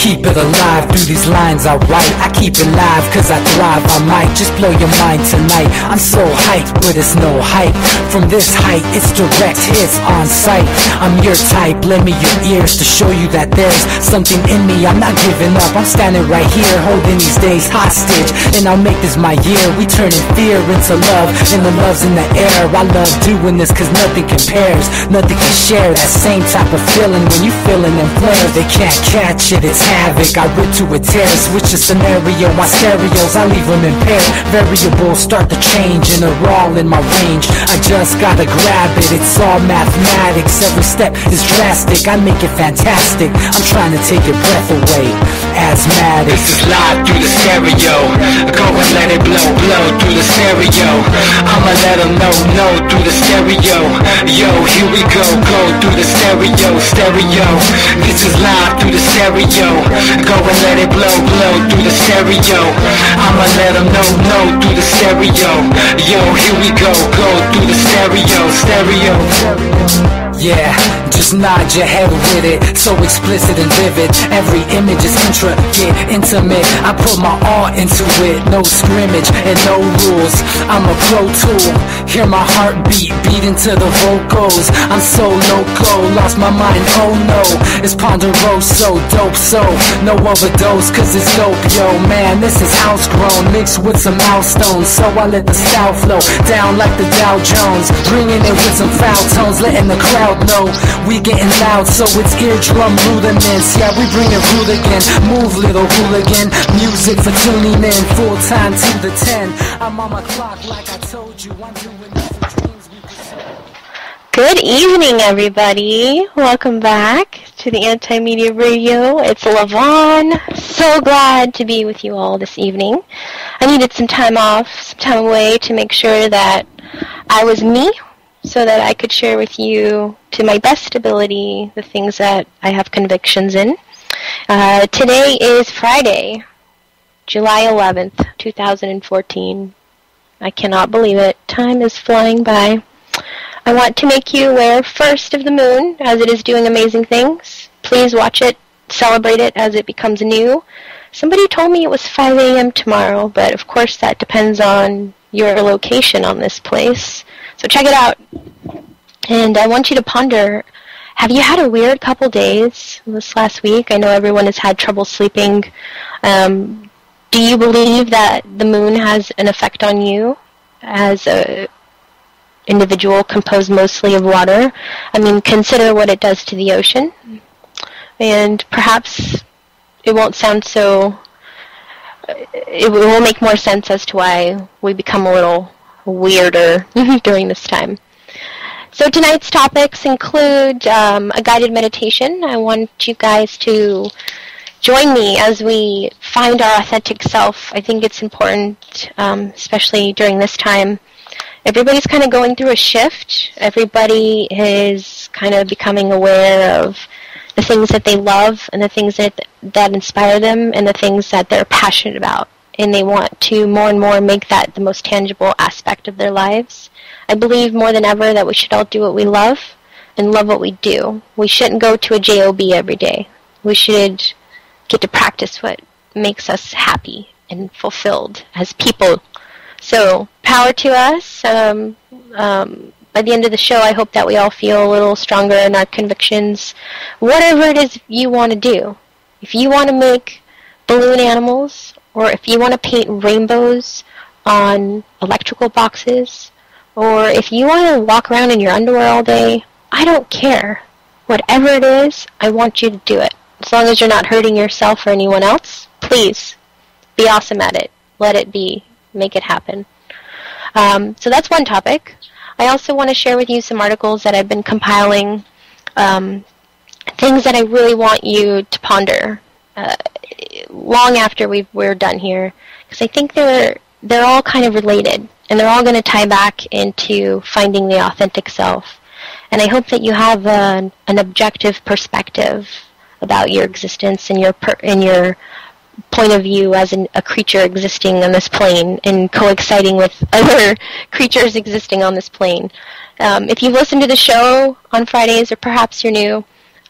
keep it alive through these lines I write. I keep it live cause I thrive. I might just blow your mind tonight. I'm so hyped, but it's no hype. From this height, it's direct hits on sight. I'm your type, lend me your ears to show you that there's something in me. I'm not giving up, I'm standing right here, holding these days hostage, and I'll make this my year. We turning fear into love, and the love's in the air. I love doing this cause nothing compares, nothing can share that same type of feeling when you feeling them flares. They can't catch it, it's havoc. I rip to a tear, switch a scenario on stereos, I leave them impaired. Variables start to change and they're all in my range. I just gotta grab it, it's all mathematics. Every step is drastic, I make it fantastic. I'm trying to take your breath away. Asthmatic. This is live through the stereo. Go and let it blow, blow through the stereo. I'ma let them know through the stereo. Yo, here we go through the stereo, stereo. This is live through the stereo. Go and let it blow, blow through the stereo. I'ma let them know through the stereo. Yo, here we go through the stereo, stereo. Yeah, just nod your head with it, so explicit and vivid. Every image is intricate, intimate. I put my all into it, no scrimmage and no rules. I'm a pro tool, hear my heartbeat, beat into the vocals. I'm so loco, lost my mind, oh no. It's Ponderoso, dope, so no overdose, cause it's dope, yo. Man, this is house grown, mixed with some milestones. So I let the style flow down like the Dow Jones, bringing it with some foul tones, letting the crowd know we getting loud, so it's eardrum rudiments. Yeah, we bring it rude again. Move, little hooligan. Music for tuning in, full time to the 10. I'm on my clock like I told you. I'm doing this for dreams we pursue. Good evening, everybody. Welcome back to the Anti-Media Radio. It's Lavon. So glad to be with you all this evening. I needed some time off, some time away to make sure that I was me, so that I could share with you, to my best ability, the things that I have convictions in. Today is Friday, July 11th, 2014. I cannot believe it. Time is flying by. I want to make you aware first of the moon, as it is doing amazing things. Please watch it, celebrate it as it becomes new. Somebody told me it was 5 a.m. tomorrow, but of course that depends on your location on this place. So check it out. And I want you to ponder, have you had a weird couple days this last week? I know everyone has had trouble sleeping. Do you believe that the moon has an effect on you as a individual composed mostly of water? I mean, consider what it does to the ocean. And perhaps it won't sound so... It will make more sense as to why we become a little weirder during this time. So tonight's topics include a guided meditation. I want you guys to join me as we find our authentic self. I think it's important, especially during this time. Everybody's kind of going through a shift. Everybody is kind of becoming aware of the things that they love and the things that inspire them and the things that they're passionate about. And they want to more and more make that the most tangible aspect of their lives. I believe more than ever that we should all do what we love and love what we do. We shouldn't go to a job every day. We should get to practice what makes us happy and fulfilled as people. So, power to us. By the end of the show, I hope that we all feel a little stronger in our convictions. Whatever it is you want to do. If you want to make balloon animals, or if you want to paint rainbows on electrical boxes, or if you want to walk around in your underwear all day, I don't care. Whatever it is, I want you to do it. As long as you're not hurting yourself or anyone else, please be awesome at it. Let it be. Make it happen. So that's one topic. I also want to share with you some articles that I've been compiling, things that I really want you to ponder long after we're done here, because I think they're all kind of related, and they're all going to tie back into finding the authentic self. And I hope that you have an objective perspective about your existence and your point of view as a creature existing on this plane and coexisting with other creatures existing on this plane. If you've listened to the show on Fridays, or perhaps you're new,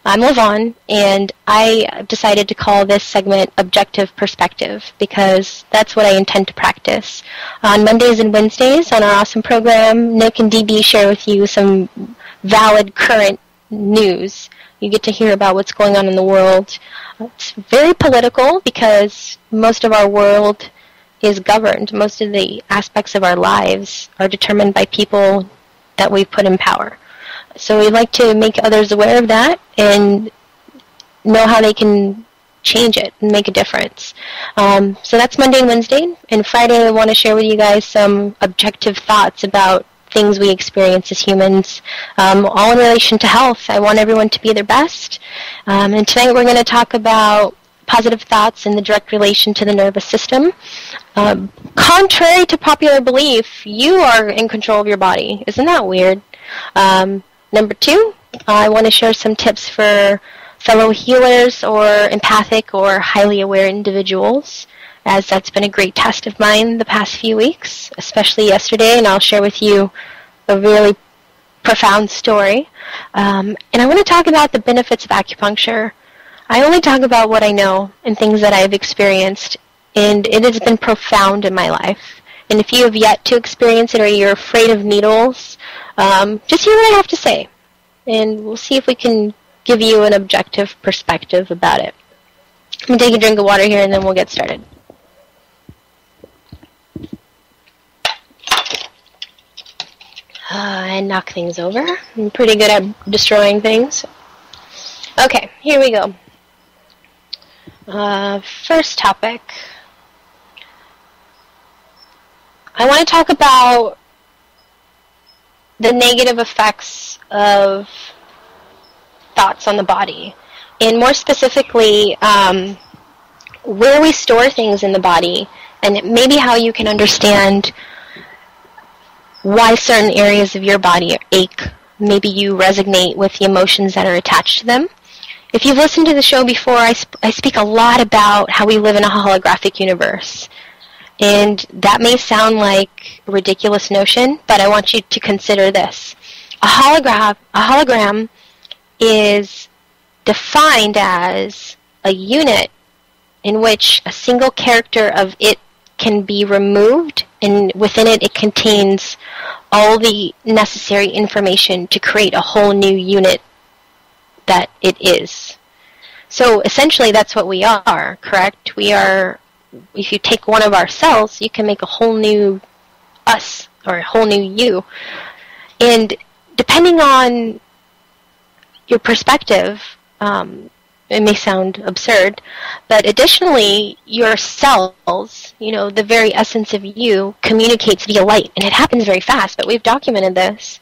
I'm Lavon, and I decided to call this segment Objective Perspective because that's what I intend to practice. On Mondays and Wednesdays on our awesome program, Nick and DB share with you some valid current news. You get to hear about what's going on in the world. It's very political because most of our world is governed. Most of the aspects of our lives are determined by people that we've put in power. So we'd like to make others aware of that and know how they can change it and make a difference. So that's Monday and Wednesday. And Friday I want to share with you guys some objective thoughts about things we experience as humans, all in relation to health. I want everyone to be their best. And tonight we're going to talk about positive thoughts and the direct relation to the nervous system. Contrary to popular belief, you are in control of your body. Isn't that weird? Number 2, I want to share some tips for fellow healers or empathic or highly aware individuals, as that's been a great test of mine the past few weeks, especially yesterday, and I'll share with you a really profound story. And I want to talk about the benefits of acupuncture. I only talk about what I know and things that I've experienced, and it has been profound in my life. And if you have yet to experience it or you're afraid of needles, just hear what I have to say, and we'll see if we can give you an objective perspective about it. I'm going to take a drink of water here, and then we'll get started. And knock things over. I'm pretty good at destroying things. Okay, here we go. First topic. I want to talk about the negative effects of thoughts on the body, and more specifically, where we store things in the body, and maybe how you can understand why certain areas of your body ache. Maybe you resonate with the emotions that are attached to them. If you've listened to the show before, I speak a lot about how we live in a holographic universe. And that may sound like a ridiculous notion, but I want you to consider this. A hologram is defined as a unit in which a single character of it can be removed, and within it, it contains all the necessary information to create a whole new unit that it is. So essentially, that's what we are, correct? We are. If you take one of our cells, you can make a whole new us, or a whole new you. And depending on your perspective, it may sound absurd, but additionally, your cells, the very essence of you, communicates via light. And it happens very fast, but we've documented this.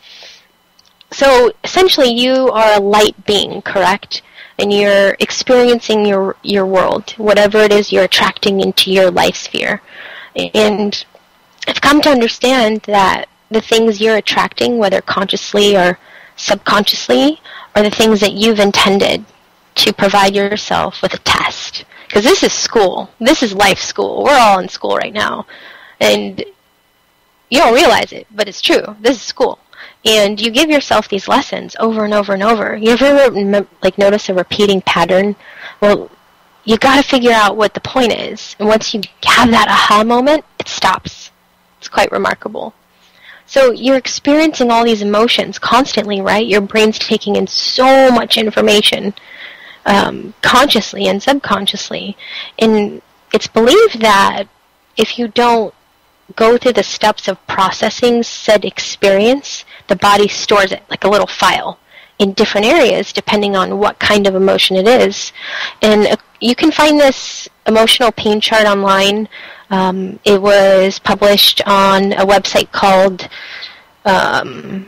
So essentially, you are a light being, correct? And you're experiencing your world, whatever it is you're attracting into your life sphere. And I've come to understand that the things you're attracting, whether consciously or subconsciously, are the things that you've intended to provide yourself with a test. Because this is school. This is life school. We're all in school right now. And you don't realize it, but it's true. This is school. And you give yourself these lessons over and over and over. You ever notice a repeating pattern? Well, you got to figure out what the point is. And once you have that aha moment, it stops. It's quite remarkable. So you're experiencing all these emotions constantly, right? Your brain's taking in so much information, consciously and subconsciously. And it's believed that if you don't go through the steps of processing said experience, the body stores it like a little file in different areas depending on what kind of emotion it is. And you can find this emotional pain chart online. It was published on a website called The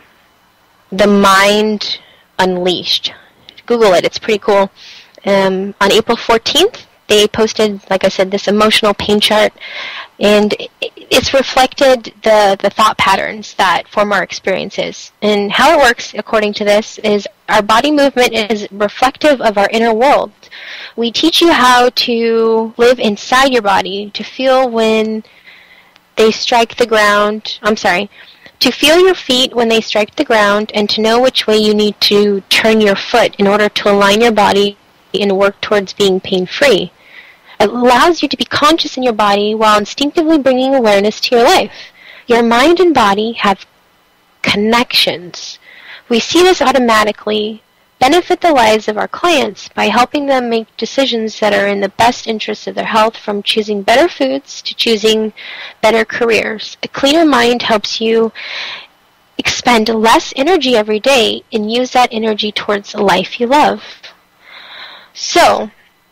Mind Unleashed. Google it. It's pretty cool. On April 14th, they posted, like I said, this emotional pain chart, and it's reflected the thought patterns that form our experiences. And how it works, according to this, is our body movement is reflective of our inner world. We teach you how to live inside your body, to feel when they strike the ground, To feel your feet when they strike the ground and to know which way you need to turn your foot in order to align your body and work towards being pain-free. It allows you to be conscious in your body while instinctively bringing awareness to your life. Your mind and body have connections. We see this automatically benefit the lives of our clients by helping them make decisions that are in the best interest of their health, from choosing better foods to choosing better careers. A cleaner mind helps you expend less energy every day and use that energy towards a life you love. So,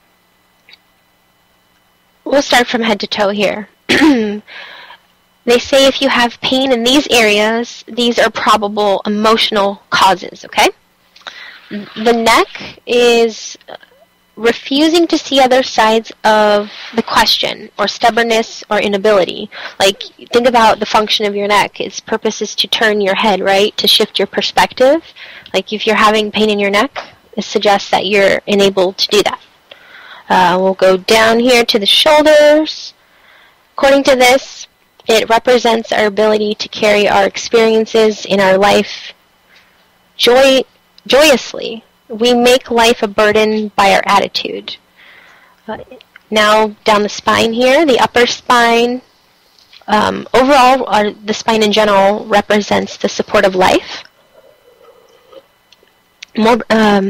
we'll start from head to toe here. They say if you have pain in these areas, these are probable emotional causes, okay? The neck is refusing to see other sides of the question, or stubbornness or inability. Like, think about the function of your neck. Its purpose is to turn your head, right? To shift your perspective. Like, if you're having pain in your neck, it suggests that you're unable to do that. We'll go down here to the shoulders. According to this, it represents our ability to carry our experiences in our life joyously. We make life a burden by our attitude. Now down the spine here, the upper spine, overall, the spine in general represents the support of life. But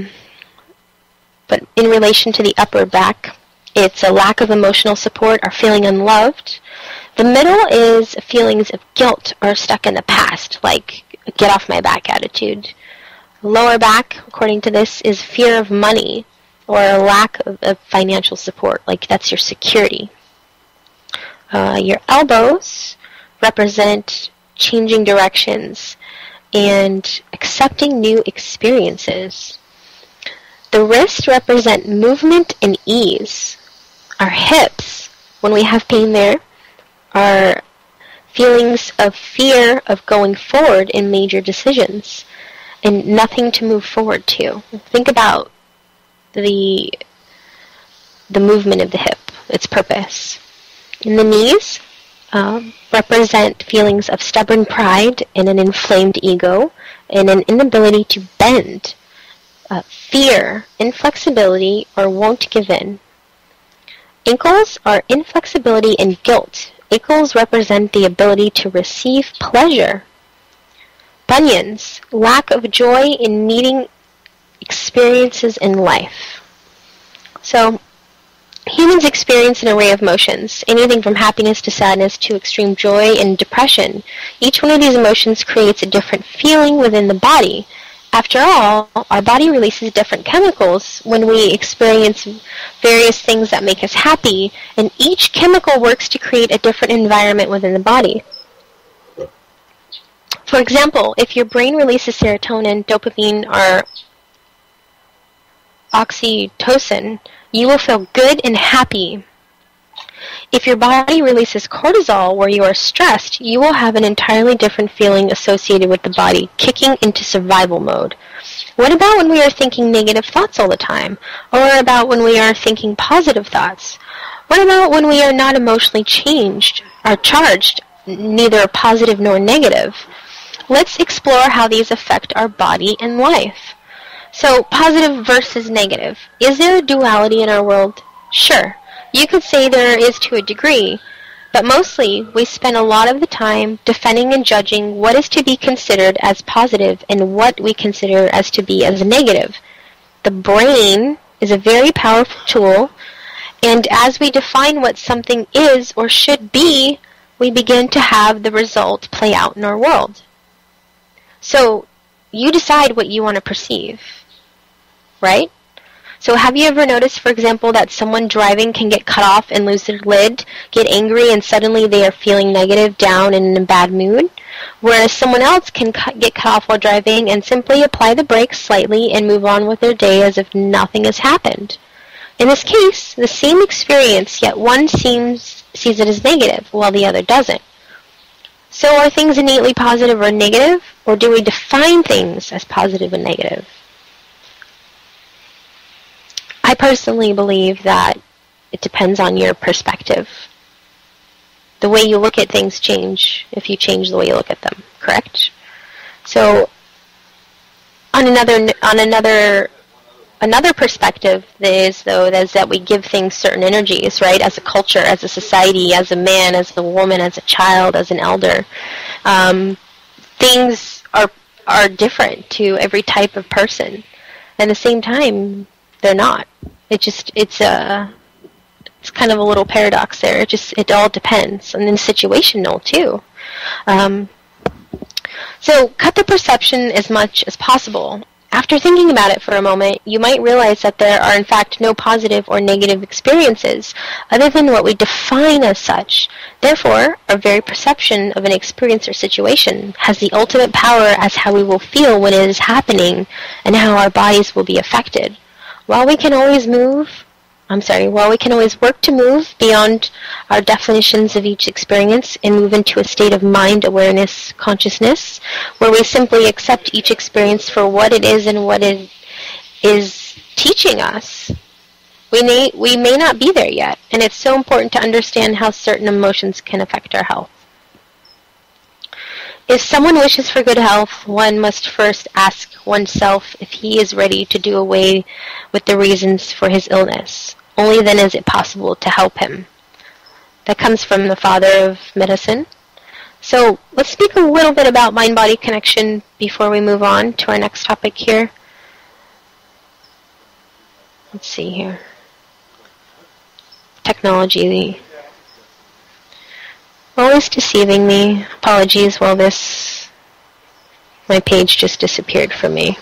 in relation to the upper back, it's a lack of emotional support or feeling unloved. The middle is feelings of guilt or stuck in the past, like get off my back attitude. Lower back, according to this, is fear of money or a lack of financial support, like that's your security. Your elbows represent changing directions and accepting new experiences. The wrists represent movement and ease. Our hips, when we have pain there, are feelings of fear of going forward in major decisions and nothing to move forward to. Think about the movement of the hip, its purpose. And the knees represent feelings of stubborn pride and an inflamed ego and an inability to bend, fear, inflexibility, or won't give in. Ankles are inflexibility and guilt. Ankles represent the ability to receive pleasure. Bunions, lack of joy in meeting experiences in life. So, humans experience an array of emotions, anything from happiness to sadness to extreme joy and depression. Each one of these emotions creates a different feeling within the body. After all, our body releases different chemicals when we experience various things that make us happy, and each chemical works to create a different environment within the body. For example, if your brain releases serotonin, dopamine, or oxytocin, you will feel good and happy. If your body releases cortisol where you are stressed, you will have an entirely different feeling associated with the body, kicking into survival mode. What about when we are thinking negative thoughts all the time? Or about when we are thinking positive thoughts? What about when we are not emotionally changed or charged, neither positive nor negative? Let's explore how these affect our body and life. So, positive versus negative. Is there a duality in our world? Sure. You could say there is to a degree, but mostly we spend a lot of the time defending and judging what is to be considered as positive and what we consider as to be as negative. The brain is a very powerful tool, and as we define what something is or should be, we begin to have the result play out in our world. So, you decide what you want to perceive, right? So have you ever noticed, for example, that someone driving can get cut off and lose their lid, get angry, and suddenly they are feeling negative, down, and in a bad mood? Whereas someone else can get cut off while driving and simply apply the brakes slightly and move on with their day as if nothing has happened. In this case, the same experience, yet one sees it as negative, while the other doesn't. So are things innately positive or negative, or do we define things as positive and negative? I personally believe that it depends on your perspective. The way you look at things change if you change the way you look at them. correct? So on another perspective is that we give things certain energies, right? As a culture, as a society, as a man, as a woman, as a child, as an elder. Things are different to every type of person. At the same time, they're not. It's kind of a little paradox there. It all depends, and then situational too. So cut the perception as much as possible. After thinking about it for a moment, you might realize that there are in fact no positive or negative experiences other than what we define as such. Therefore, our very perception of an experience or situation has the ultimate power as how we will feel when it is happening and how our bodies will be affected. While we can always work to move beyond our definitions of each experience and move into a state of mind awareness consciousness, where we simply accept each experience for what it is and what it is teaching us, we may not be there yet, and it's so important to understand how certain emotions can affect our health. If someone wishes for good health, one must first ask oneself if he is ready to do away with the reasons for his illness. Only then is it possible to help him. That comes from the father of medicine. So let's speak a little bit about mind-body connection before we move on to our next topic here. Let's see here. Technology. Always deceiving me. Apologies while my page just disappeared from me.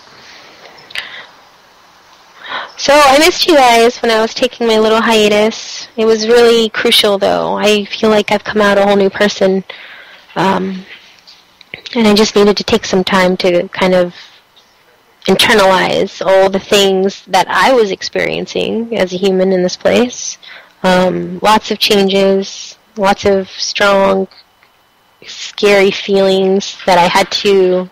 So I missed you guys when I was taking my little hiatus. It was really crucial, though. I feel like I've come out a whole new person. And I just needed to take some time to kind of internalize all the things that I was experiencing as a human in this place. Lots of changes, lots of strong, scary feelings that I had to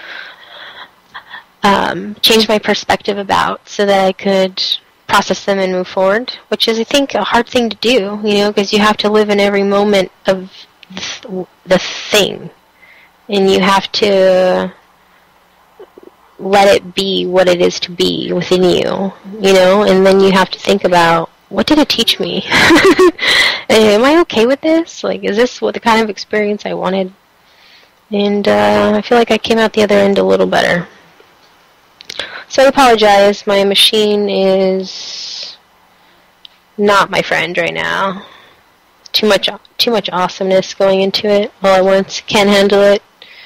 change my perspective about so that I could process them and move forward, which is, I think, a hard thing to do, because you have to live in every moment of the thing, and you have to let it be what it is to be within you, and then you have to think about, what did it teach me? Am I okay with this? Like, is this what the kind of experience I wanted? And I feel like I came out the other end a little better. So I apologize, my machine is not my friend right now. Too much awesomeness going into it all at once. Can't handle it.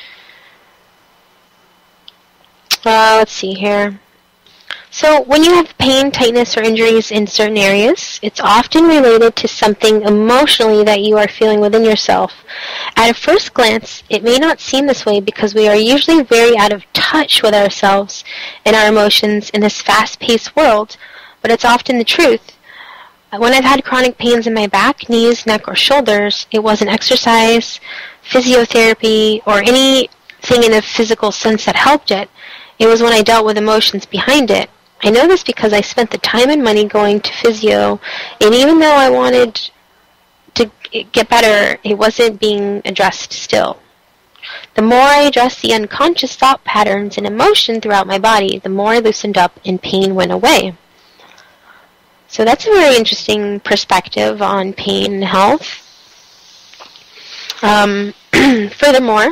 Let's see here. So when you have pain, tightness, or injuries in certain areas, it's often related to something emotionally that you are feeling within yourself. At a first glance, it may not seem this way because we are usually very out of touch with ourselves and our emotions in this fast-paced world, but it's often the truth. When I've had chronic pains in my back, knees, neck, or shoulders, it wasn't exercise, physiotherapy, or anything in a physical sense that helped it. It was when I dealt with emotions behind it. I know this because I spent the time and money going to physio, and even though I wanted to get better, it wasn't being addressed still. The more I addressed the unconscious thought patterns and emotion throughout my body, the more I loosened up and pain went away. So that's a very interesting perspective on pain and health. Furthermore,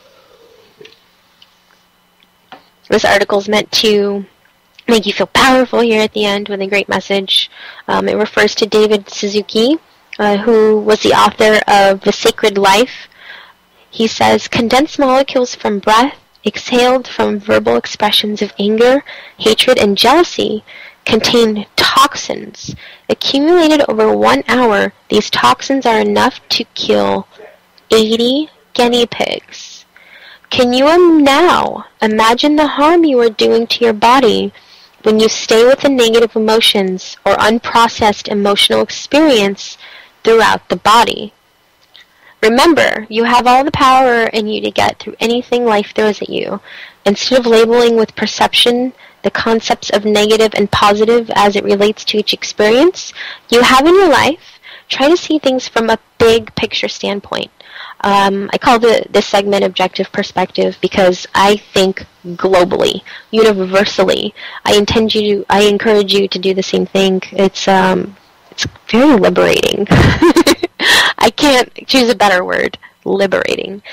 this article is meant to make you feel powerful here at the end with a great message. It refers to David Suzuki, who was the author of The Sacred Life. He says, condensed molecules from breath, exhaled from verbal expressions of anger, hatred, and jealousy, contain toxins. Accumulated over 1 hour, these toxins are enough to kill 80 guinea pigs. Can you now imagine the harm you are doing to your body when you stay with the negative emotions or unprocessed emotional experience throughout the body? Remember, you have all the power in you to get through anything life throws at you. Instead of labeling with perception the concepts of negative and positive as it relates to each experience you have in your life, try to see things from a big picture standpoint. I call this segment Objective Perspective because I think globally, universally. I encourage you to do the same thing. It's very liberating. I can't choose a better word. Liberating.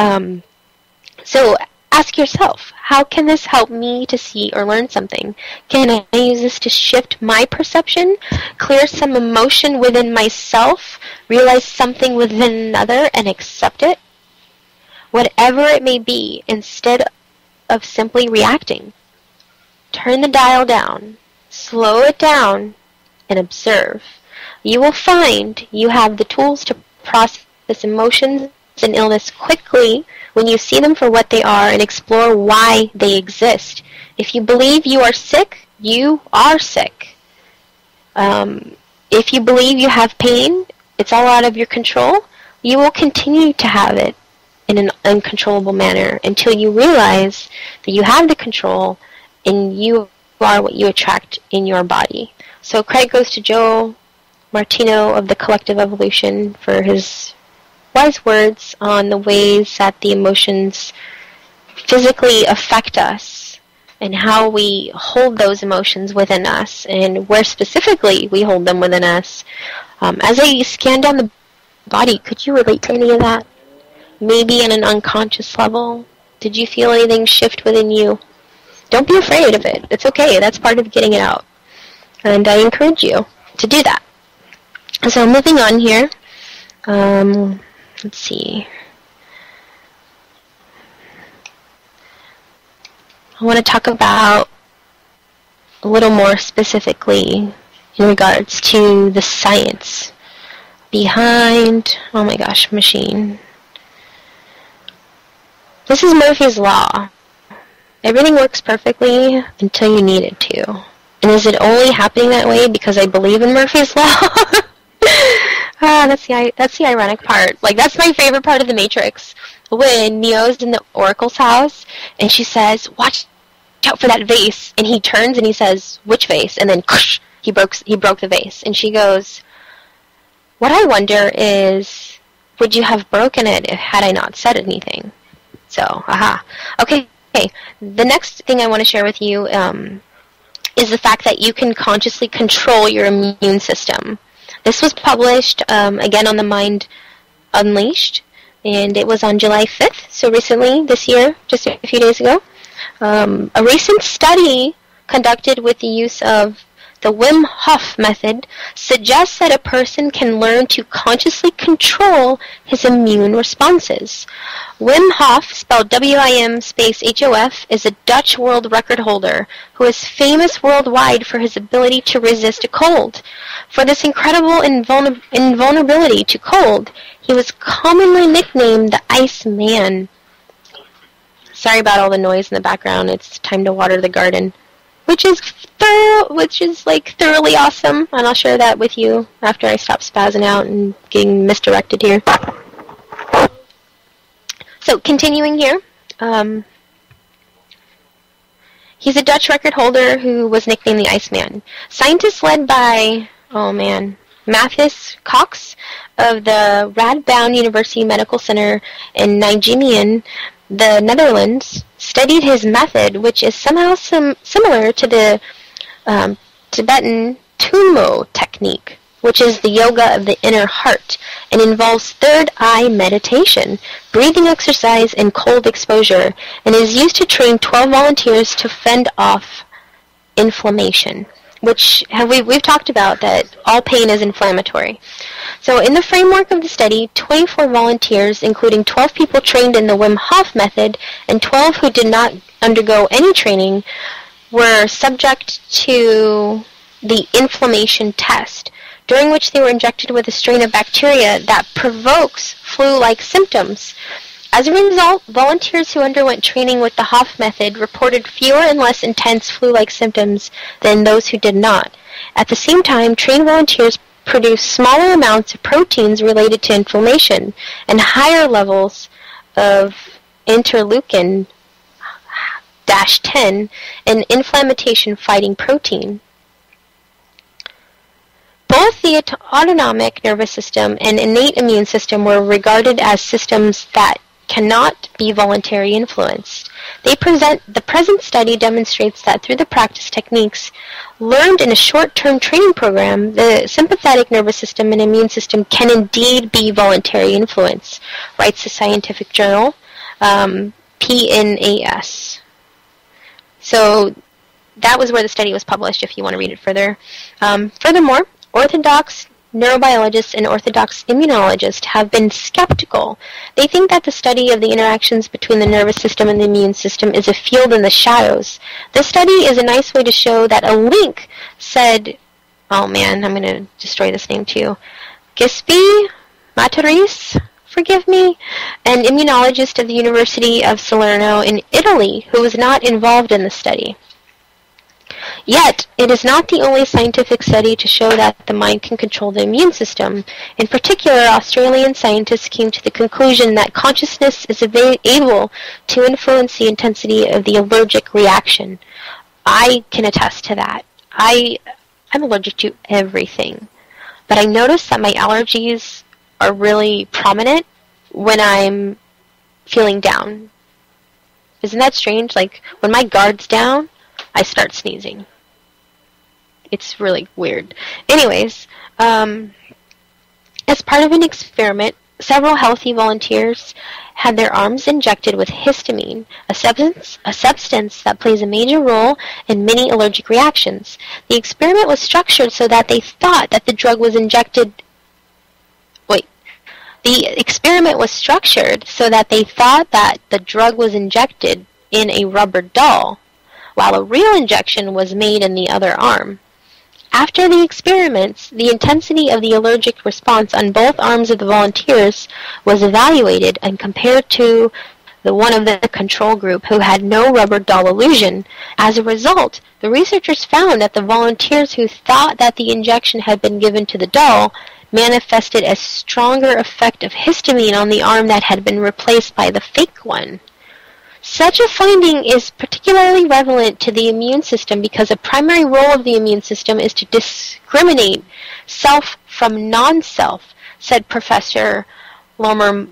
So ask yourself, how can this help me to see or learn something? Can I use this to shift my perception, clear some emotion within myself, realize something within another, and accept it? Whatever it may be, instead of simply reacting, turn the dial down, slow it down, and observe. You will find you have the tools to process emotions and illness quickly when you see them for what they are and explore why they exist. If you believe you are sick, you are sick. If you believe you have pain, it's all out of your control, you will continue to have it in an uncontrollable manner until you realize that you have the control and you are what you attract in your body. So credit goes to Joe Martino of the Collective Evolution for his wise words on the ways that the emotions physically affect us and how we hold those emotions within us and where specifically we hold them within us. As I scan down the body, could you relate to any of that? Maybe on an unconscious level? Did you feel anything shift within you? Don't be afraid of it. It's okay. That's part of getting it out. And I encourage you to do that. So moving on here. Let's see. I want to talk about a little more specifically in regards to the science behind, oh my gosh, machine. This is Murphy's Law. Everything works perfectly until you need it to. And is it only happening that way because I believe in Murphy's Law? That's the ironic part. Like, that's my favorite part of The Matrix. When Neo's in the Oracle's house, and she says, "Watch out for that vase," and he turns and he says, "Which vase?" And then he broke the vase, and she goes, "What I wonder is, would you have broken it had I not said anything?" So, okay. The next thing I want to share with you is the fact that you can consciously control your immune system. This was published, again, on The Mind Unleashed, and it was on July 5th, so recently, this year, just a few days ago. A recent study conducted with the use of the Wim Hof method suggests that a person can learn to consciously control his immune responses. Wim Hof, spelled W-I-M space H-O-F, is a Dutch world record holder who is famous worldwide for his ability to resist a cold. For this incredible invulnerability to cold, he was commonly nicknamed the Iceman. Sorry about all the noise in the background. It's time to water the garden, which is thoroughly awesome, and I'll share that with you after I stop spazzing out and getting misdirected here. So continuing here, he's a Dutch record holder who was nicknamed the Iceman. Scientists led by, Matthias Cox of the Radboud University Medical Center in Nijmegen, the Netherlands, studied his method, which is somehow similar to the Tibetan Tummo technique, which is the yoga of the inner heart, and involves third eye meditation, breathing exercise, and cold exposure, and is used to train 12 volunteers to fend off inflammation, which we've talked about that all pain is inflammatory. So in the framework of the study, 24 volunteers, including 12 people trained in the Wim Hof method and 12 who did not undergo any training, were subject to the inflammation test, during which they were injected with a strain of bacteria that provokes flu-like symptoms. As a result, volunteers who underwent training with the Hof method reported fewer and less intense flu-like symptoms than those who did not. At the same time, trained volunteers produced smaller amounts of proteins related to inflammation and higher levels of interleukin-10, an inflammation-fighting protein. Both the autonomic nervous system and innate immune system were regarded as systems that cannot be voluntarily influenced. The present study demonstrates that through the practice techniques learned in a short-term training program, the sympathetic nervous system and immune system can indeed be voluntarily influenced, writes the scientific journal PNAS. So that was where the study was published, if you want to read it further. Furthermore, orthodox neurobiologists and orthodox immunologists have been skeptical. They think that the study of the interactions between the nervous system and the immune system is a field in the shadows. This study is a nice way to show that a link said, oh man, I'm going to destroy this name too, Gispi Mataris, forgive me, an immunologist of the University of Salerno in Italy who was not involved in the study. Yet, it is not the only scientific study to show that the mind can control the immune system. In particular, Australian scientists came to the conclusion that consciousness is able to influence the intensity of the allergic reaction. I can attest to that. I'm allergic to everything. But I notice that my allergies are really prominent when I'm feeling down. Isn't that strange? Like, when my guard's down, I start sneezing. It's really weird. Anyways, as part of an experiment, several healthy volunteers had their arms injected with histamine, a substance that plays a major role in many allergic reactions. The experiment was structured so that they thought that the drug was injected... The experiment was structured so that they thought that the drug was injected in a rubber doll, while a real injection was made in the other arm. After the experiments, the intensity of the allergic response on both arms of the volunteers was evaluated and compared to the one of the control group who had no rubber doll illusion. As a result, the researchers found that the volunteers who thought that the injection had been given to the doll manifested a stronger effect of histamine on the arm that had been replaced by the fake one. Such a finding is particularly relevant to the immune system because a primary role of the immune system is to discriminate self from non-self, said Professor Lorimer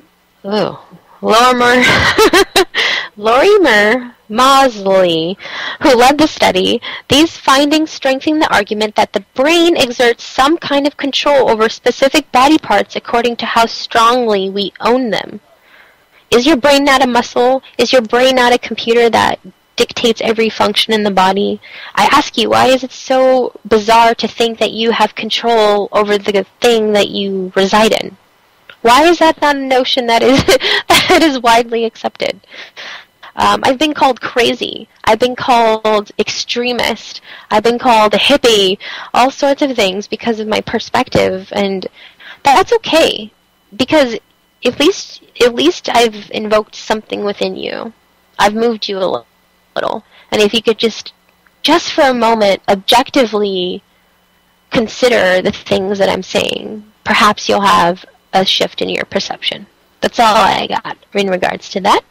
Mosley, who led the study. These findings strengthen the argument that the brain exerts some kind of control over specific body parts according to how strongly we own them. Is your brain not a muscle? Is your brain not a computer that dictates every function in the body? I ask you, why is it so bizarre to think that you have control over the thing that you reside in? Why is that not a notion that is widely accepted? I've been called crazy. I've been called extremist. I've been called a hippie. All sorts of things because of my perspective, and that's okay because at least I've invoked something within you. I've moved you a little. And if you could just for a moment, objectively consider the things that I'm saying, perhaps you'll have a shift in your perception. That's all I got in regards to that.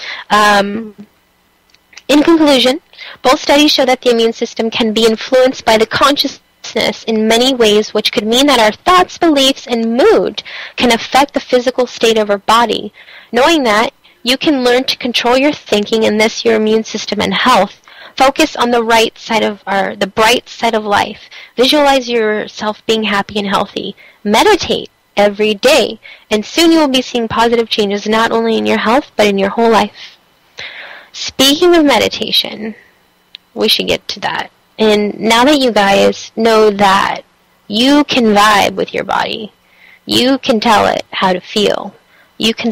In conclusion, both studies show that the immune system can be influenced by the consciousness in many ways, which could mean that our thoughts, beliefs, and mood can affect the physical state of our body. Knowing that, you can learn to control your thinking and thus your immune system and health. Focus on the bright side of life. Visualize yourself being happy and healthy. Meditate every day, and soon you will be seeing positive changes not only in your health but in your whole life. Speaking of meditation, we should get to that. And now that you guys know that you can vibe with your body, you can tell it how to feel, you can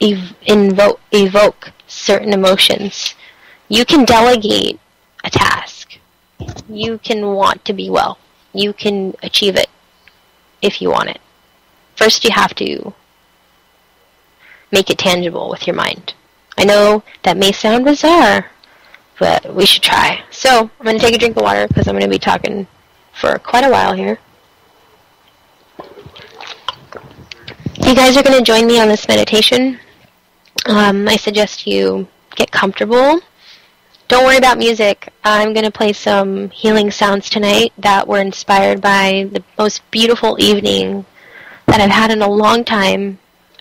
evoke certain emotions, you can delegate a task, you can want to be well, you can achieve it if you want it. First, you have to make it tangible with your mind. I know that may sound bizarre, but we should try. So, I'm going to take a drink of water because I'm going to be talking for quite a while here. You guys are going to join me on this meditation. I suggest you get comfortable Don't worry about music. I'm going to play some healing sounds tonight that were inspired by the most beautiful evening that I've had in a long time.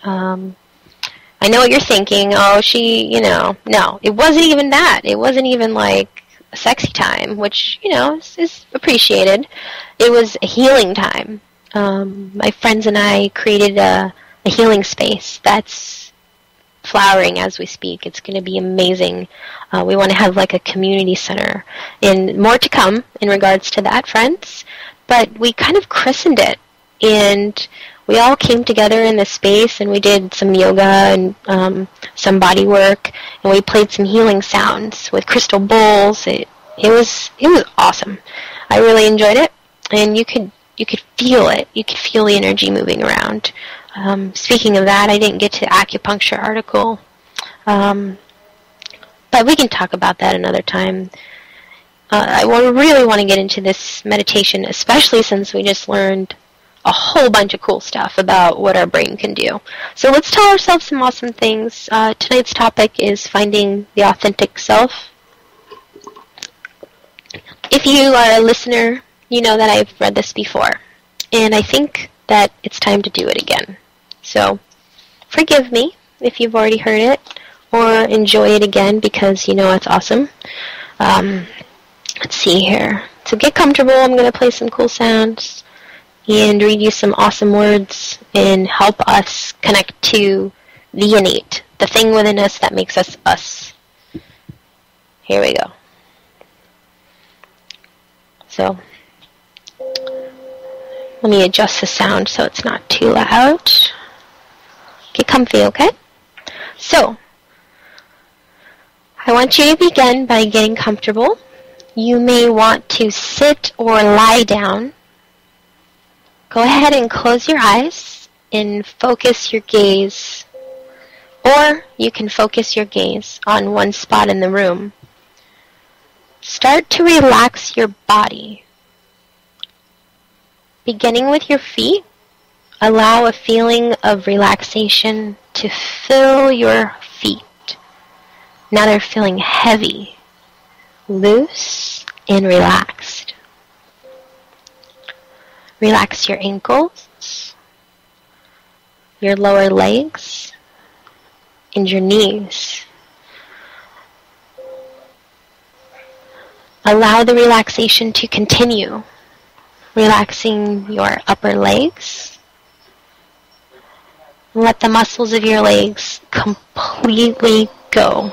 I know what you're thinking. Oh, no, it wasn't even that. It wasn't even like a sexy time, which, is appreciated. It was a healing time. My friends and I created a healing space that's flowering as we speak. It's going to be amazing. We want to have like a community center, and more to come in regards to that, friends. But we kind of christened it, and we all came together in this space, and we did some yoga and some body work, and we played some healing sounds with crystal bowls. It was awesome. I really enjoyed it, and you could feel it. You could feel the energy moving around. Speaking of that, I didn't get to the acupuncture article, but we can talk about that another time. I really want to get into this meditation, especially since we just learned a whole bunch of cool stuff about what our brain can do. So let's tell ourselves some awesome things. Tonight's topic is finding the authentic self. If you are a listener, you know that I've read this before, and I think that it's time to do it again. So forgive me if you've already heard it, or enjoy it again because you know it's awesome. Let's see here. So get comfortable. I'm going to play some cool sounds and read you some awesome words and help us connect to the innate, the thing within us that makes us us. Here we go. So let me adjust the sound so it's not too loud. Get comfy, okay? So I want you to begin by getting comfortable. You may want to sit or lie down. Go ahead and close your eyes and focus your gaze. Or you can focus your gaze on one spot in the room. Start to relax your body. Beginning with your feet, allow a feeling of relaxation to fill your feet. Now they're feeling heavy, loose, and relaxed. Relax your ankles, your lower legs, and your knees. Allow the relaxation to continue, relaxing your upper legs. Let the muscles of your legs completely go.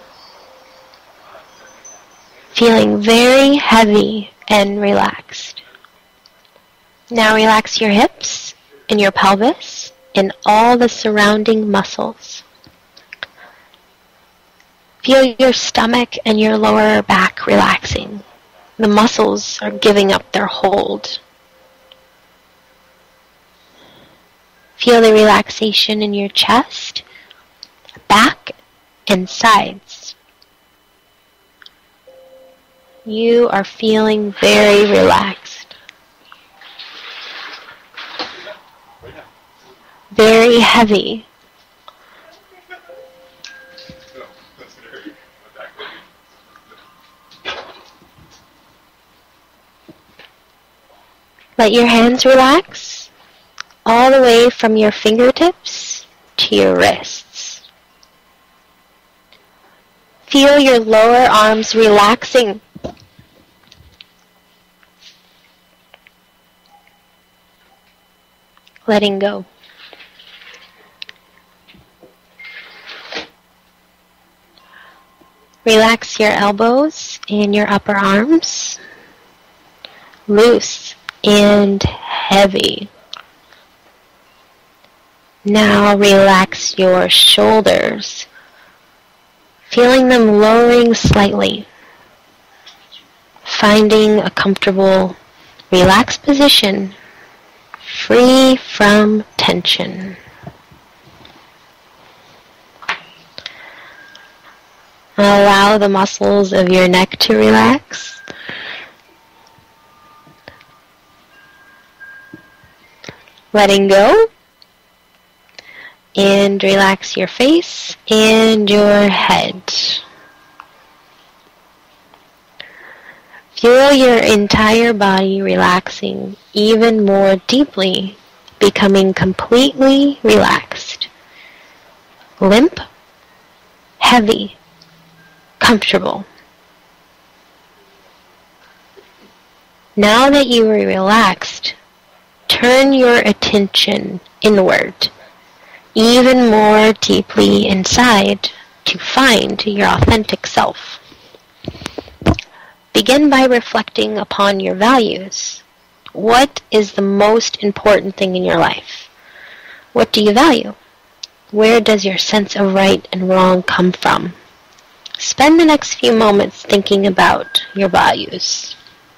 Feeling very heavy and relaxed. Now relax your hips and your pelvis and all the surrounding muscles. Feel your stomach and your lower back relaxing. The muscles are giving up their hold. Feel the relaxation in your chest, back, and sides. You are feeling very relaxed. Very heavy. Let your hands relax all the way from your fingertips to your wrists. Feel your lower arms relaxing. Letting go. Relax your elbows and your upper arms. Loose and heavy. Now relax your shoulders, feeling them lowering slightly. Finding a comfortable, relaxed position, free from tension. Allow the muscles of your neck to relax. Letting go. And relax your face and your head. Feel your entire body relaxing even more deeply, becoming completely relaxed. Limp, heavy, comfortable. Now that you are relaxed, turn your attention inward, even more deeply inside, to find your authentic self. Begin by reflecting upon your values. What is the most important thing in your life? What do you value? Where does your sense of right and wrong come from? Spend the next few moments thinking about your values.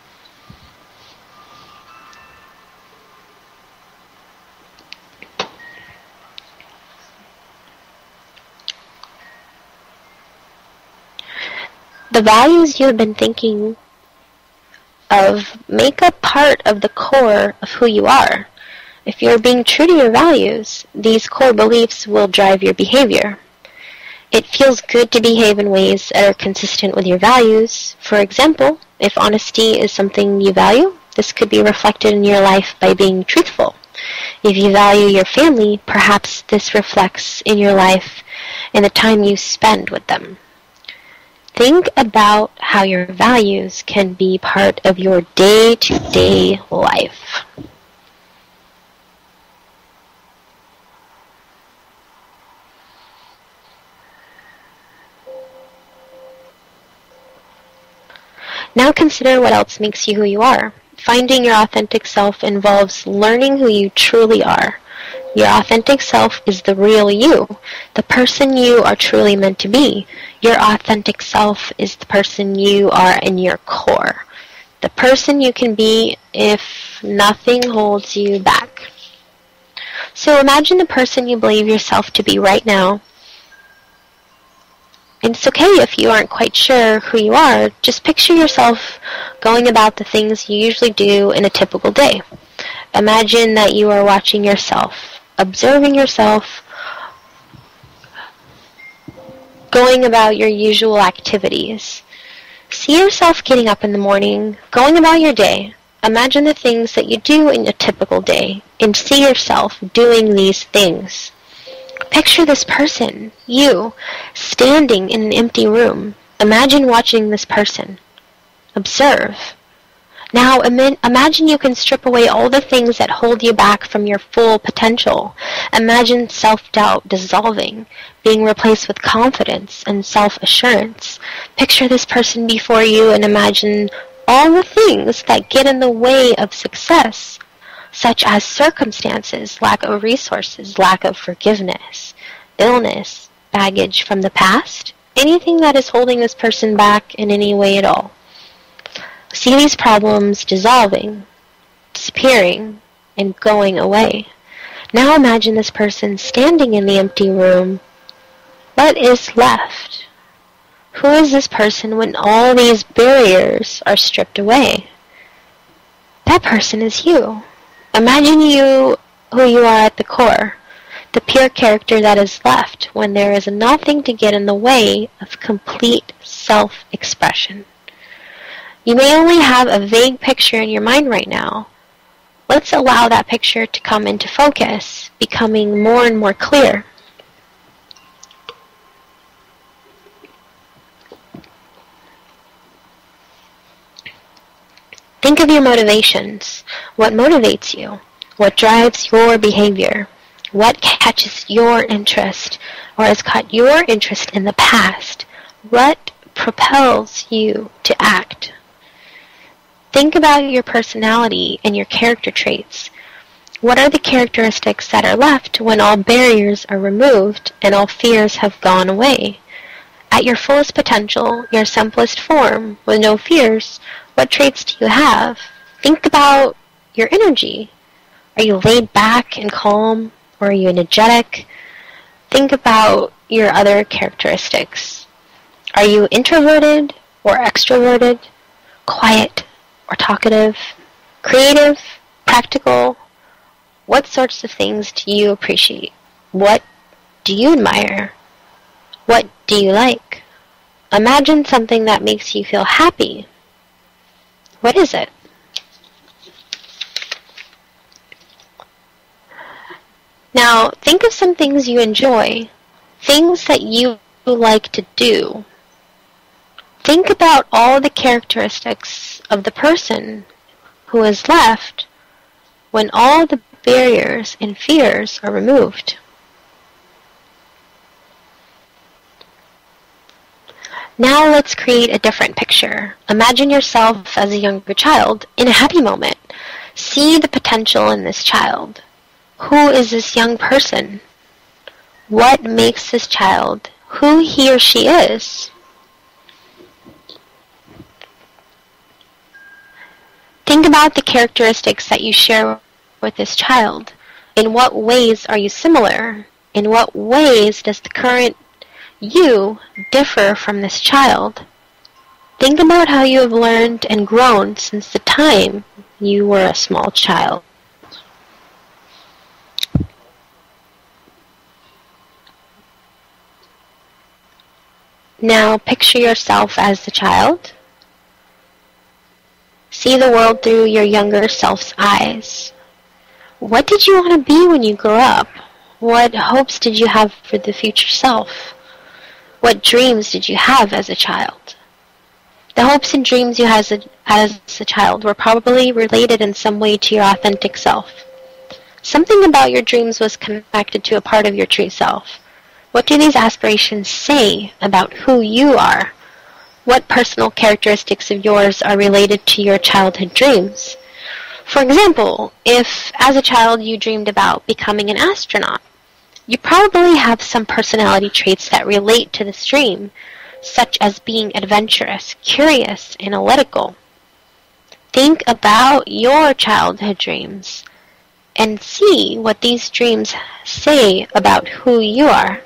The values you have been thinking of make up part of the core of who you are. If you're being true to your values, these core beliefs will drive your behavior. It feels good to behave in ways that are consistent with your values. For example, if honesty is something you value, this could be reflected in your life by being truthful. If you value your family, perhaps this reflects in your life in the time you spend with them. Think about how your values can be part of your day-to-day life. Now consider what else makes you who you are. Finding your authentic self involves learning who you truly are. Your authentic self is the real you, the person you are truly meant to be. Your authentic self is the person you are in your core, the person you can be if nothing holds you back. So imagine the person you believe yourself to be right now. And it's okay if you aren't quite sure who you are. Just picture yourself going about the things you usually do in a typical day. Imagine that you are watching yourself, observing yourself, going about your usual activities. See yourself getting up in the morning, going about your day. Imagine the things that you do in a typical day, and see yourself doing these things. Picture this person, you, standing in an empty room. Imagine watching this person. Observe. Now imagine you can strip away all the things that hold you back from your full potential. Imagine self-doubt dissolving, being replaced with confidence and self-assurance. Picture this person before you and imagine all the things that get in the way of success, such as circumstances, lack of resources, lack of forgiveness, illness, baggage from the past, anything that is holding this person back in any way at all. See these problems dissolving, disappearing, and going away. Now imagine this person standing in the empty room. What is left? Who is this person when all these barriers are stripped away? That person is you. Imagine you, who you are at the core, the pure character that is left when there is nothing to get in the way of complete self-expression. You may only have a vague picture in your mind right now. Let's allow that picture to come into focus, becoming more and more clear. Think of your motivations. What motivates you? What drives your behavior? What catches your interest or has caught your interest in the past? What propels you to act? Think about your personality and your character traits. What are the characteristics that are left when all barriers are removed and all fears have gone away? At your fullest potential, your simplest form, with no fears, what traits do you have? Think about your energy. Are you laid back and calm, or are you energetic? Think about your other characteristics. Are you introverted or extroverted? Quiet or talkative? Creative? Practical? What sorts of things do you appreciate? What do you admire? What do you like? Imagine something that makes you feel happy. What is it? Now, think of some things you enjoy, things that you like to do. Think about all the characteristics of the person who is left when all the barriers and fears are removed. Now let's create a different picture. Imagine yourself as a younger child in a happy moment. See the potential in this child. Who is this young person? What makes this child who he or she is? Think about the characteristics that you share with this child. In what ways are you similar? In what ways does the current you differ from this child? Think about how you have learned and grown since the time you were a small child. Now picture yourself as the child. See the world through your younger self's eyes. What did you want to be when you grew up? What hopes did you have for the future self? What dreams did you have as a child? The hopes and dreams you had as a child were probably related in some way to your authentic self. Something about your dreams was connected to a part of your true self. What do these aspirations say about who you are? What personal characteristics of yours are related to your childhood dreams? For example, if as a child you dreamed about becoming an astronaut, you probably have some personality traits that relate to this dream, such as being adventurous, curious, analytical. Think about your childhood dreams and see what these dreams say about who you are.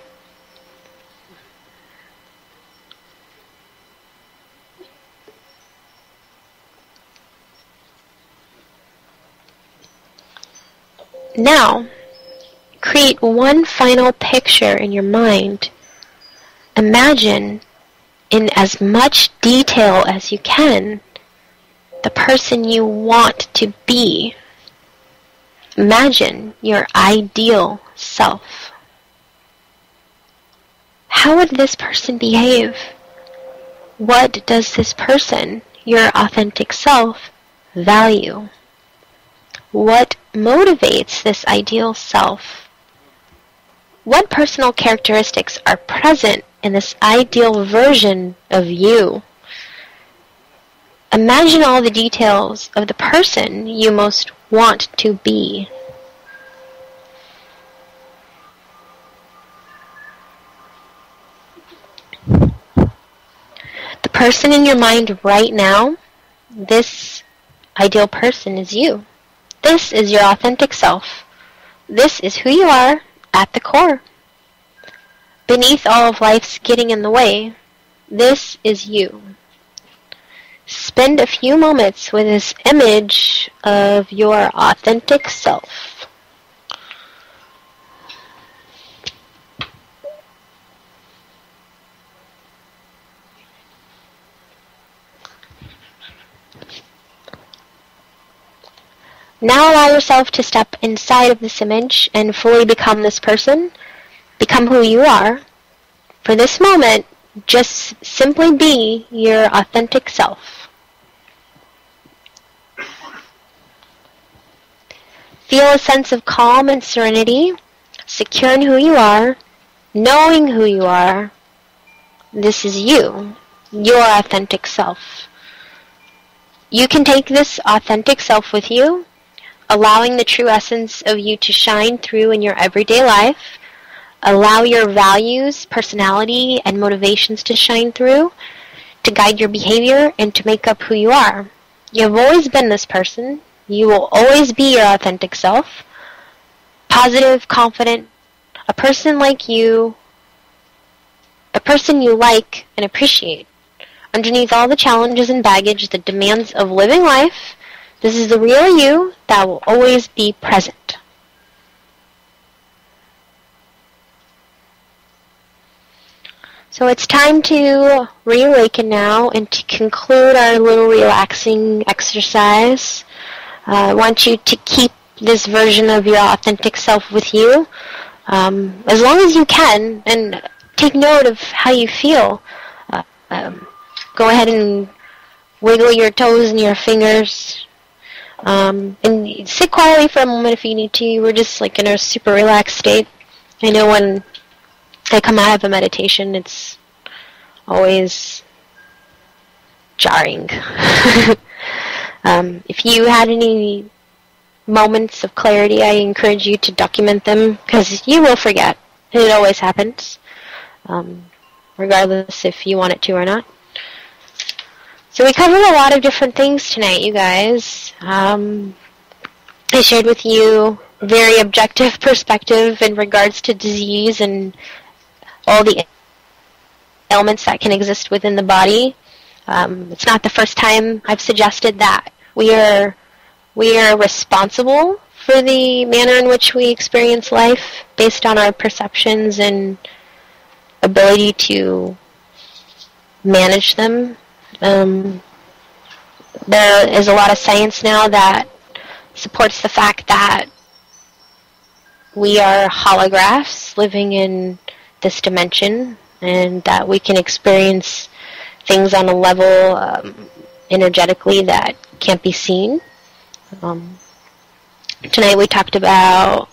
Now, create one final picture in your mind. Imagine, in as much detail as you can, the person you want to be. Imagine your ideal self. How would this person behave? What does this person, your authentic self, value? What motivates this ideal self? What personal characteristics are present in this ideal version of you? Imagine all the details of the person you most want to be. The person in your mind right now, this ideal person is you. This is your authentic self. This is who you are at the core. Beneath all of life's getting in the way, this is you. Spend a few moments with this image of your authentic self. Now allow yourself to step inside of this image and fully become this person. Become who you are. For this moment, just simply be your authentic self. Feel a sense of calm and serenity, secure in who you are, knowing who you are. This is you, your authentic self. You can take this authentic self with you, allowing the true essence of you to shine through in your everyday life. Allow your values, personality, and motivations to shine through, to guide your behavior, and to make up who you are. You have always been this person. You will always be your authentic self. Positive, confident, a person like you, a person you like and appreciate. Underneath all the challenges and baggage, the demands of living life, this is the real you that will always be present. So it's time to reawaken now, and to conclude our little relaxing exercise. I want you to keep this version of your authentic self with you as long as you can, and take note of how you feel. Go ahead and wiggle your toes and your fingers, and sit quietly for a moment if you need to. We're just like in a super relaxed state. I know when I come out of a meditation, it's always jarring. If you had any moments of clarity, I encourage you to document them, because you will forget. It always happens, regardless if you want it to or not. So we covered a lot of different things tonight, you guys. I shared with you a very objective perspective in regards to disease and all the ailments that can exist within the body. It's not the first time I've suggested that we are responsible for the manner in which we experience life based on our perceptions and ability to manage them. There is a lot of science now that supports the fact that we are holographs living in this dimension, and that we can experience things on a level energetically that can't be seen. Tonight we talked about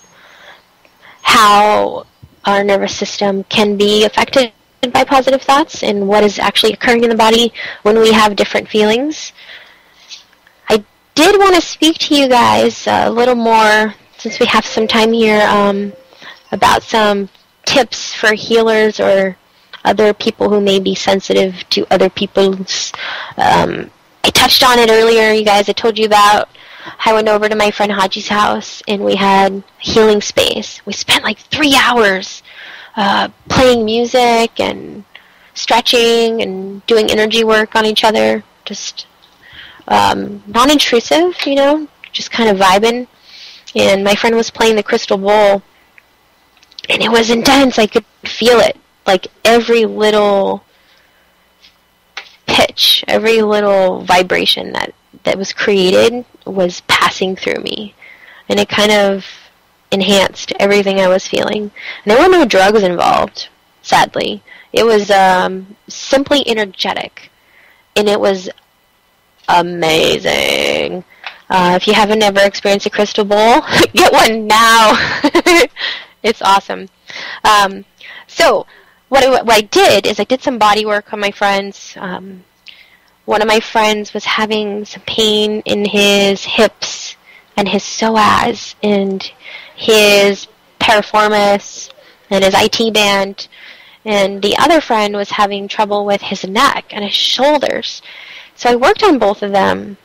how our nervous system can be affected by positive thoughts, and what is actually occurring in the body when we have different feelings. I did want to speak to you guys a little more, since we have some time here, about some tips for healers or other people who may be sensitive to other people's. I touched on it earlier, you guys. I told you about how I went over to my friend Haji's house, and we had a healing space. We spent like 3 hours playing music and stretching and doing energy work on each other. Just non-intrusive, just kind of vibing. And my friend was playing the crystal bowl, and it was intense. I could feel it. Like every little pitch, every little vibration that was created was passing through me. And it kind of enhanced everything I was feeling. And there were no drugs involved, sadly. It was simply energetic. And it was amazing. If you haven't ever experienced a crystal bowl, get one now. It's awesome. So what I did is I did some body work on my friends. One of my friends was having some pain in his hips and his psoas and his piriformis and his IT band. And the other friend was having trouble with his neck and his shoulders. So I worked on both of them.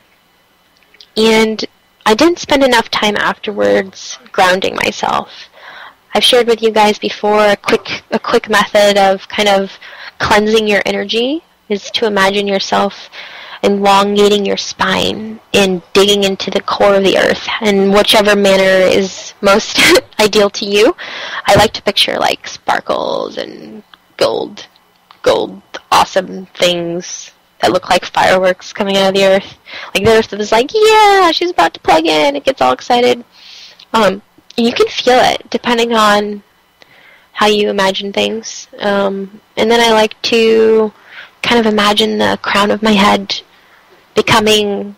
And I didn't spend enough time afterwards grounding myself. I've shared with you guys before a quick method of kind of cleansing your energy is to imagine yourself elongating your spine and digging into the core of the earth in whichever manner is most ideal to you. I like to picture like sparkles and gold awesome things that look like fireworks coming out of the earth. Like the earth was like, yeah, she's about to plug in. It gets all excited. You can feel it depending on how you imagine things. And then I like to kind of imagine the crown of my head becoming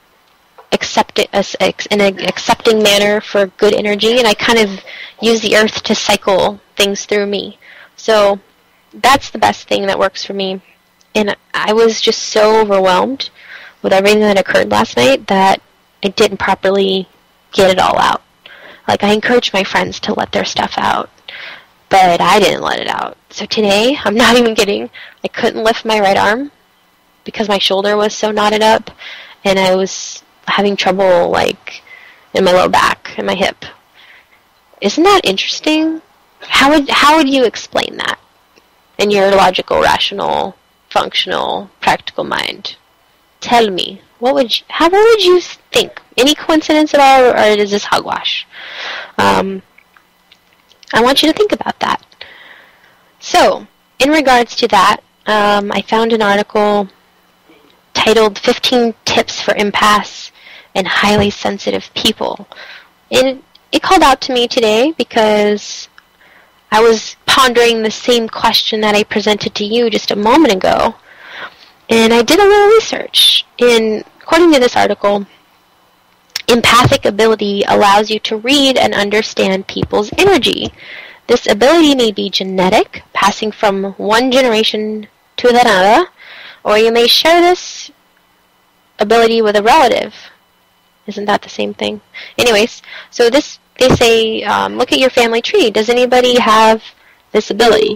in an accepting manner for good energy, and I kind of use the earth to cycle things through me. So that's the best thing that works for me. And I was just so overwhelmed with everything that occurred last night that I didn't properly get it all out. Like, I encouraged my friends to let their stuff out, but I didn't let it out. So today, I'm not even kidding, I couldn't lift my right arm because my shoulder was so knotted up, and I was having trouble, like, in my low back and my hip. Isn't that interesting? How would you explain that in your logical, rational, functional, practical mind? Tell me. What would you think? Any coincidence at all, or is this hogwash? I want you to think about that. So, in regards to that, I found an article titled 15 Tips for Empaths and Highly Sensitive People. And it called out to me today because I was pondering the same question that I presented to you just a moment ago. And I did a little research. And according to this article, empathic ability allows you to read and understand people's energy. This ability may be genetic, passing from one generation to another, or you may share this ability with a relative. Isn't that the same thing? Anyways, so this, they say, look at your family tree. Does anybody have this ability?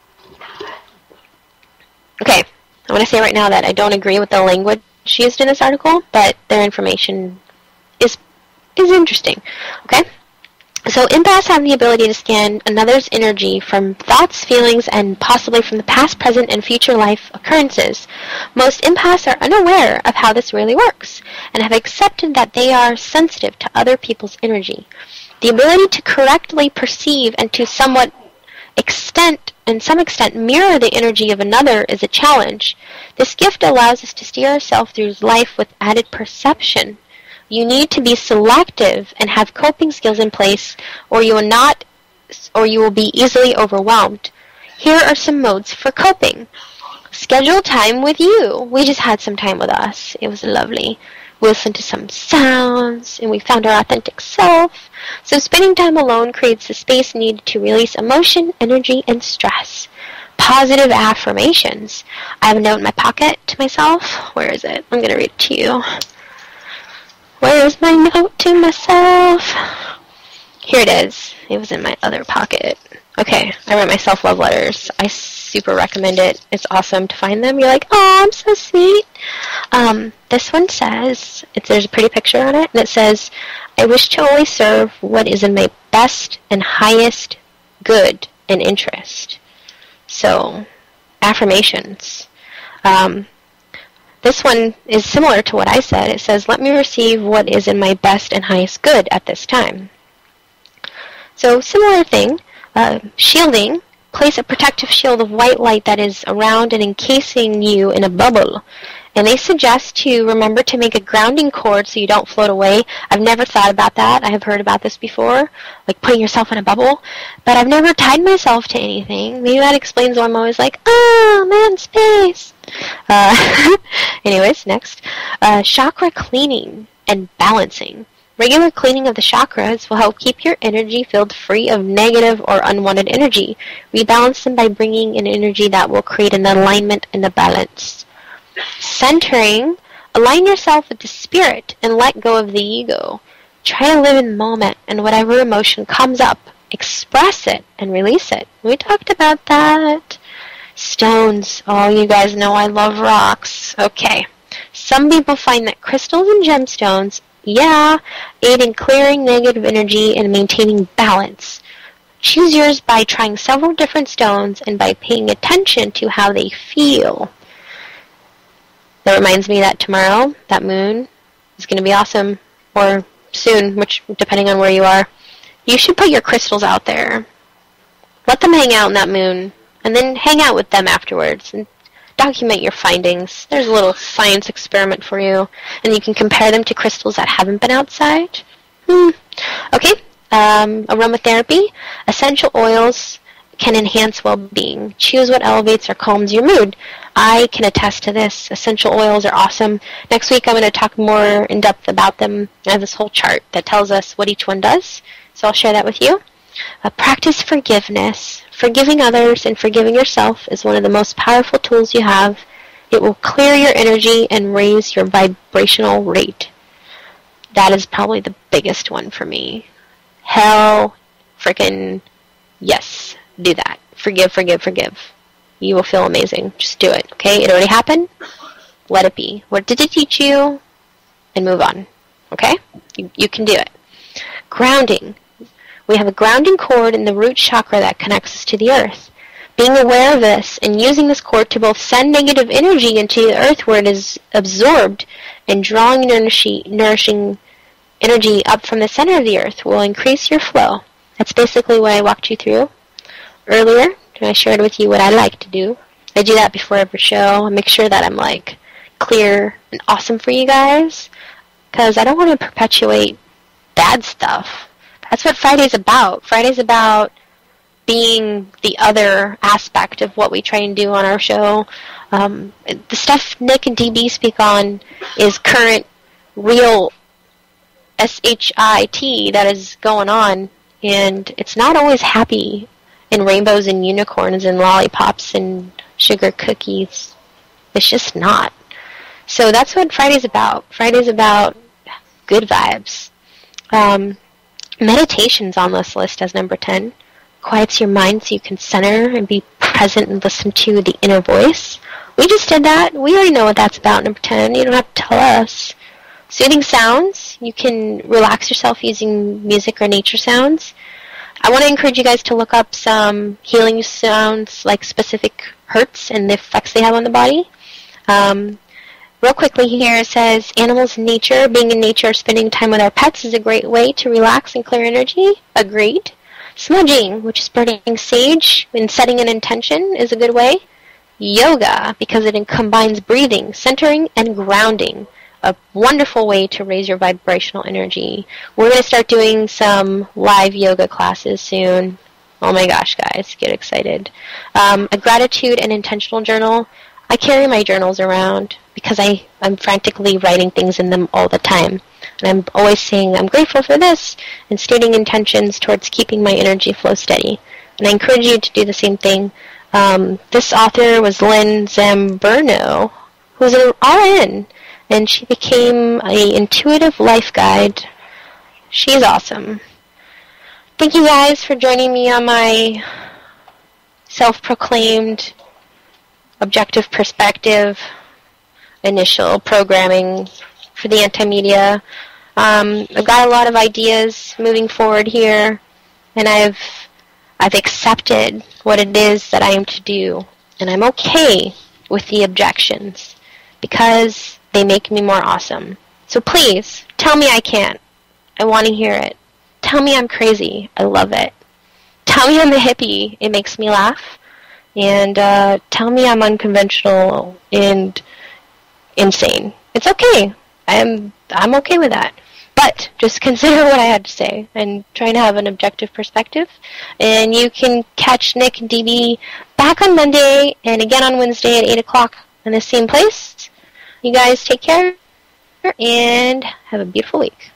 Okay, I want to say right now that I don't agree with the language used in this article, but their information is interesting. Okay? So empaths have the ability to scan another's energy from thoughts, feelings, and possibly from the past, present, and future life occurrences. Most empaths are unaware of how this really works and have accepted that they are sensitive to other people's energy. The ability to correctly perceive and to some extent mirror the energy of another is a challenge. This gift allows us to steer ourselves through life with added perception. You need to be selective and have coping skills in place, or you will be easily overwhelmed. Here are some modes for coping. Schedule time with you. We just had some time with us. It was lovely. We listened to some sounds, and we found our authentic self. So spending time alone creates the space needed to release emotion, energy, and stress. Positive affirmations. I have a note in my pocket to myself. Where is it? I'm going to read it to you. Where's my note to myself? Here it is. It was in my other pocket. Okay, I write myself love letters. I super recommend it. It's awesome to find them. You're like, oh, I'm so sweet. This one says, there's a pretty picture on it, and it says, I wish to always serve what is in my best and highest good and interest. So, affirmations. This one is similar to what I said. It says, let me receive what is in my best and highest good at this time. So, similar thing, shielding. Place a protective shield of white light that is around and encasing you in a bubble. And they suggest to remember to make a grounding cord so you don't float away. I've never thought about that. I have heard about this before, like putting yourself in a bubble. But I've never tied myself to anything. Maybe that explains why I'm always like, oh, man, space. Anyways, next. Chakra cleaning and balancing. Regular cleaning of the chakras will help keep your energy field free of negative or unwanted energy. Rebalance them by bringing in energy that will create an alignment and a balance. Centering. Align yourself with the spirit and let go of the ego. Try to live in the moment, and whatever emotion comes up, express it and release it. We talked about that. Stones. Oh, you guys know I love rocks. Okay. Some people find that crystals and gemstones, aid in clearing negative energy and maintaining balance. Choose yours by trying several different stones and by paying attention to how they feel. That reminds me that tomorrow, that moon is going to be awesome, or soon, which depending on where you are. You should put your crystals out there. Let them hang out in that moon, and then hang out with them afterwards, and document your findings. There's a little science experiment for you, and you can compare them to crystals that haven't been outside. Okay, aromatherapy. Essential oils can enhance well-being. Choose what elevates or calms your mood. I can attest to this. Essential oils are awesome. Next week I'm going to talk more in depth about them. I have this whole chart that tells us what each one does, so I'll share that with you. Practice forgiveness. Forgiving others and forgiving yourself is one of the most powerful tools you have. It will clear your energy and raise your vibrational rate. That is probably the biggest one for me. Hell frickin' yes. Do that. Forgive, forgive, forgive. You will feel amazing. Just do it, okay? It already happened. Let it be. What did it teach you? And move on, okay? You can do it. Grounding. We have a grounding cord in the root chakra that connects us to the earth. Being aware of this and using this cord to both send negative energy into the earth where it is absorbed and drawing nourishing energy up from the center of the earth will increase your flow. That's basically what I walked you through earlier. and I shared with you what I like to do. I do that before every show. I make sure that I'm, like, clear and awesome for you guys, because I don't want to perpetuate bad stuff. That's what Friday's about. Friday's about being the other aspect of what we try and do on our show. The stuff Nick and DB speak on is current, real SHIT that is going on, and it's not always happy and rainbows and unicorns and lollipops and sugar cookies. It's just not. So that's what Friday's about. Friday's about good vibes. Meditation's on this list as number 10. Quiets your mind so you can center and be present and listen to the inner voice. We just did that. We already know what that's about, number 10. You don't have to tell us. Soothing sounds. You can relax yourself using music or nature sounds. I want to encourage you guys to look up some healing sounds, like specific hertz and the effects they have on the body. Real quickly here, it says, animals in nature, being in nature, spending time with our pets is a great way to relax and clear energy. Agreed. Smudging, which is burning sage and setting an intention, is a good way. Yoga, because it combines breathing, centering, and grounding. A wonderful way to raise your vibrational energy. We're going to start doing some live yoga classes soon. Oh my gosh, guys, get excited. A gratitude and intentional journal. I carry my journals around because I'm frantically writing things in them all the time. And I'm always saying I'm grateful for this and stating intentions towards keeping my energy flow steady. And I encourage you to do the same thing. This author was Lynn Zambrano, who's an RN, and she became an intuitive life guide. She's awesome. Thank you guys for joining me on my self-proclaimed objective perspective initial programming for the Anti-Media. I've got a lot of ideas moving forward here, and I've accepted what it is that I am to do, and I'm okay with the objections because they make me more awesome. So please, tell me I can't. I want to hear it. Tell me I'm crazy. I love it. Tell me I'm a hippie. It makes me laugh. And tell me I'm unconventional and insane. It's okay. I'm okay with that. But just consider what I had to say and try to have an objective perspective. And you can catch Nick and DB back on Monday and again on Wednesday at 8 o'clock in the same place. You guys take care and have a beautiful week.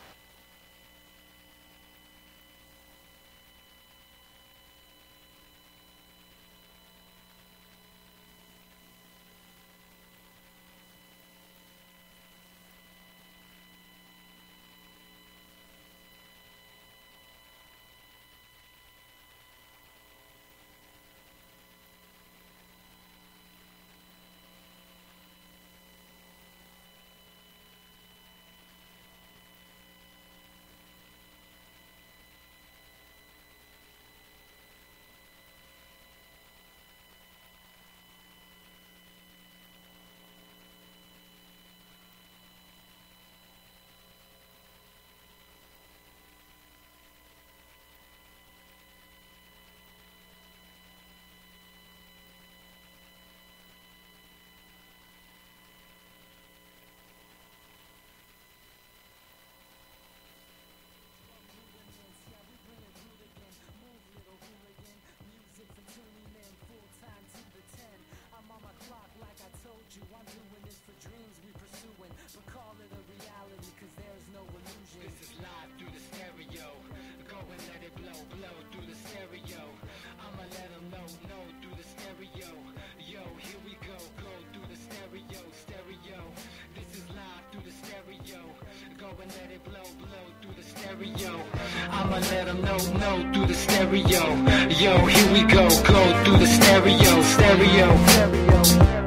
I'ma let them know through the stereo. Yo, here we go through the stereo.